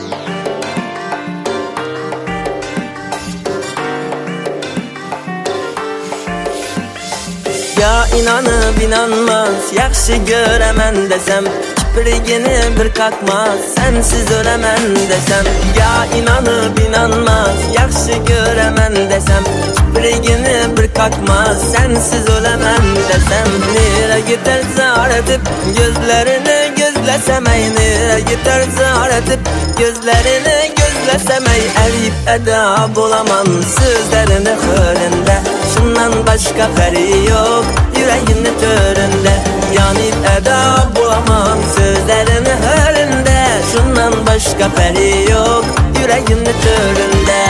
Ya inanıp inanmaz, yaxşı görəmən desem, kiprigini bir kakmaz, sensiz öləmən desem. Ya inanıp inanmaz, yaxşı görəmən desem, kiprigini bir kakmaz, sensiz öləmən desem. Nere giderse aratip gözlerini gözlesem, ey nere giderse aratip gözlerini gözlesem, ey eriyip eda bulamam sözlerini hırında. Şundan başka feri yok yüreğinin töründe, yanıp eda bulamam sözlerini hırında. Şundan başka feri yok yüreğinin töründe.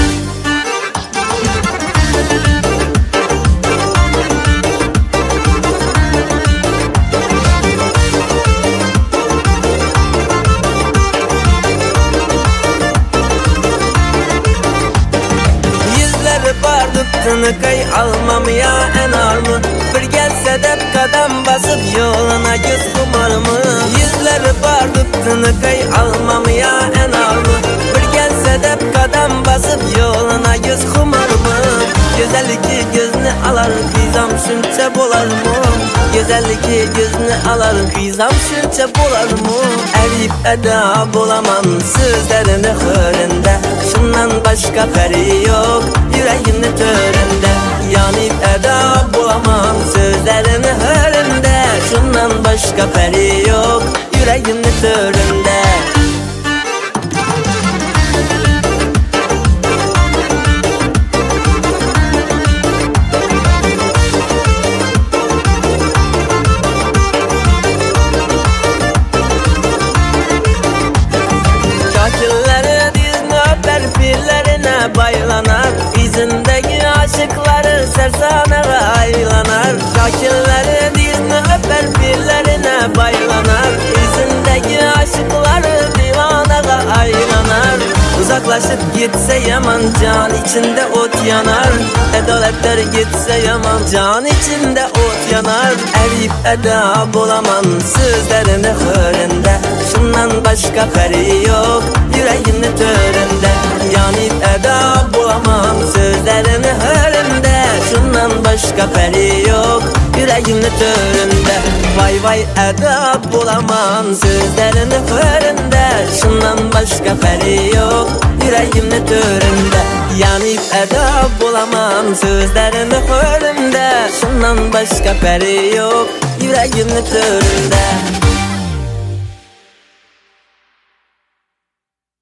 Tınıkay almam ya enar mı? Bir gelse de kadam basıp yoluna göz kumar mı? Yüzleri bardıp tınıkay almam ya enar mı? Bir gelse de kadam basıp yoluna göz kumar mı? Güzellik gözünü alar kıyzam şunça bolar mı? Güzellik gözünü alar kıyzam şunça bolar mı? Eriyip eda bulamam sözlerini hırında. Şundan başka feri yok yüreğinin töründe, yanıp eda bulamam sözlerini hırında. Şundan başka feri yok yüreğinin töründe. Şakirleri dizini öper pirlerine baylanar, İzindeki aşıkları sersanara aylanar. Şakirleri dizini öper pirlerine baylanar, İzindeki aşıkları divanara aylanar. Uzaklaşıp gitse yaman can içinde ot yanar, edoletler gitse yaman can içinde ot yanar. Eriyip eda bulamam sözlerini hırında. Şundan başka feri yok yüreğinin töründe, yanıp eda bulamam sözlerini hırında. Şundan başka feri yok yüreğinin töründe. Vay vay eda bulamam sözlerini hırında. Şundan başka feri yok yüreğinin töründe, yanıp eda bulamam sözlerini hırında. Şundan başka feri yok yüreğinin töründe.